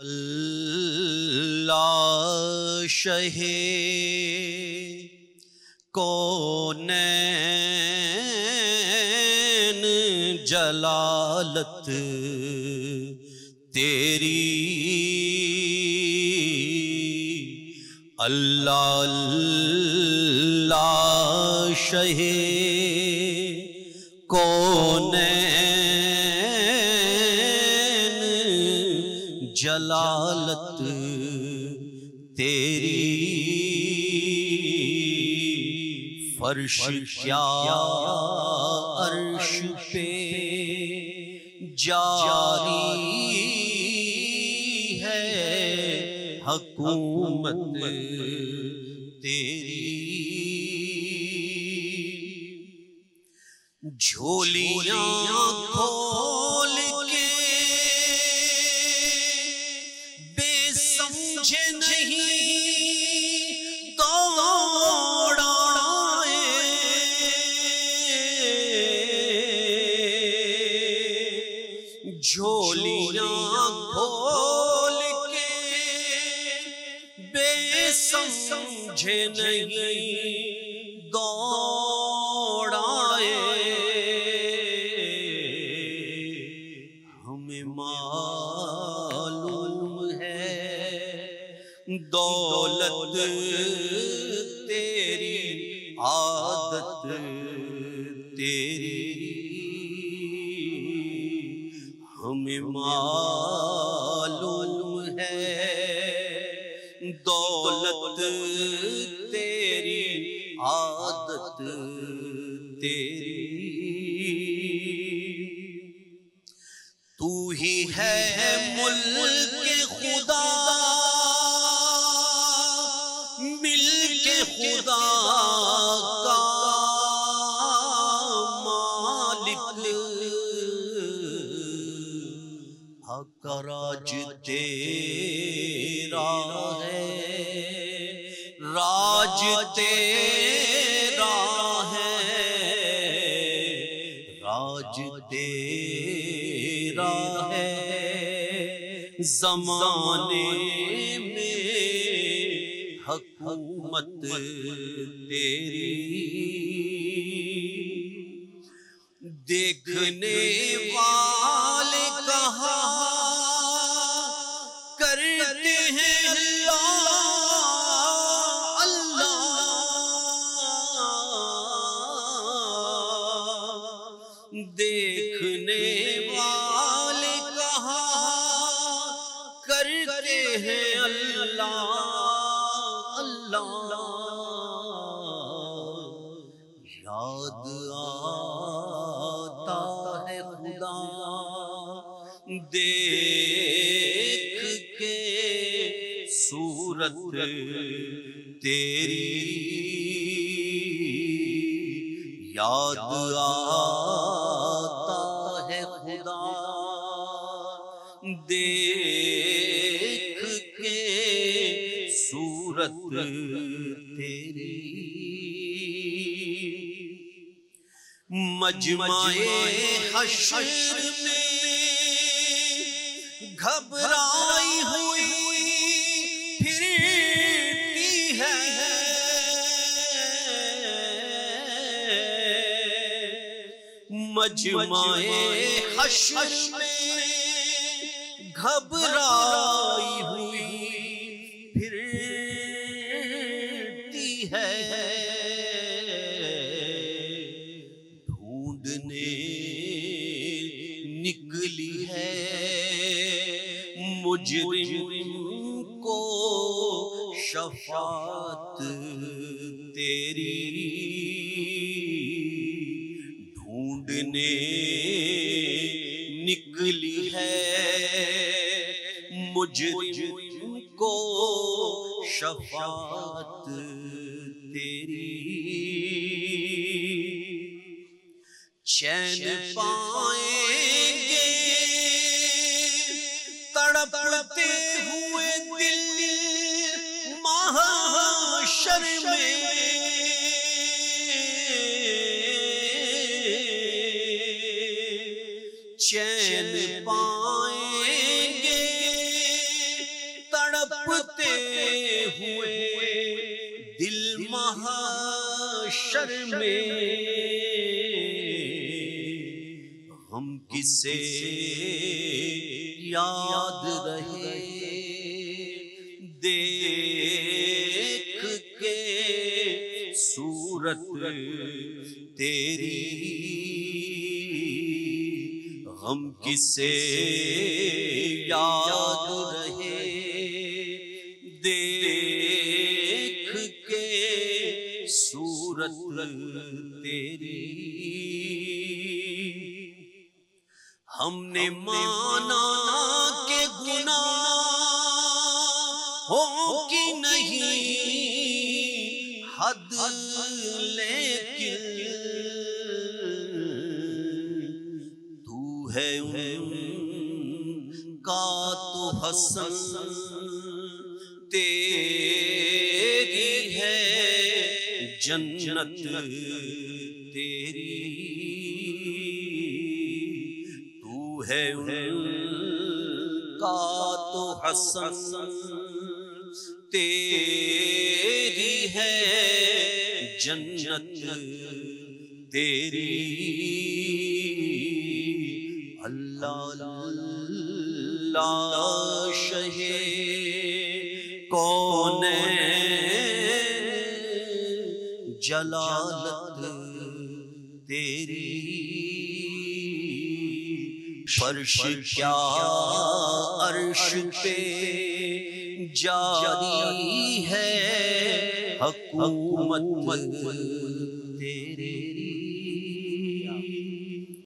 अल्लाह शहे कौनैन जलालत तेरी, अल्लाह अल्लाह शहे कौनैन जलालत तेरी, फर्श क्या अर्श पे जारी है हुकूमत तेरी, झोलियां खोल के बेसमझे नहीं दौड़ाए, झोलियां खोल के बेसमझे नहीं दौड़ाए, हमें मालूम है दौलत तेरी आदत तेरी, हमें मालूम है दौलत तेरी आदत तेरी, तू ही है मुल्क खुदा मिलके खुदा का मालिक, हक राज तेरा है, राज तेरा है, राज तेरा है, ज़माने में हुकूमत तेरी, देखने वाले कहा करते हैं अल्लाह अल्लाह, देखने वाले कहा करते हैं अल्लाह अल्लाह, याद आता है खुदा देख के सूरत तेरी, याद आता है खुदा देख के सूरत तेरी, मजमाए हश्र में घबराई हुई फिरती है, मजमाए हश्र में घबराई हुई फिरती है, ढूंढने निकली है मुजरिम को शफात तेरी, ढूंढने निकली है मुजरिम को शफात तेरी, चैन पाएंगे तड़पते हुए दिल महशर में, चैन पाएंगे महशर में हम किसे याद रहे देख के सूरत तेरी, हम किसे याद रहे देख के सूरत तेरी। हमने माना के गुनाहों की नहीं हद, लेकिन तू है उनका तो हसन, तेरी है जन्नत तेरी, तू है उनका तो हसन, तेरी है जन्नत तेरी। अल्लाह अल्लाह शहे कौनैन जलालत तेरी, फर्श क्या अर्श पे जारी है हुकूमत तेरी।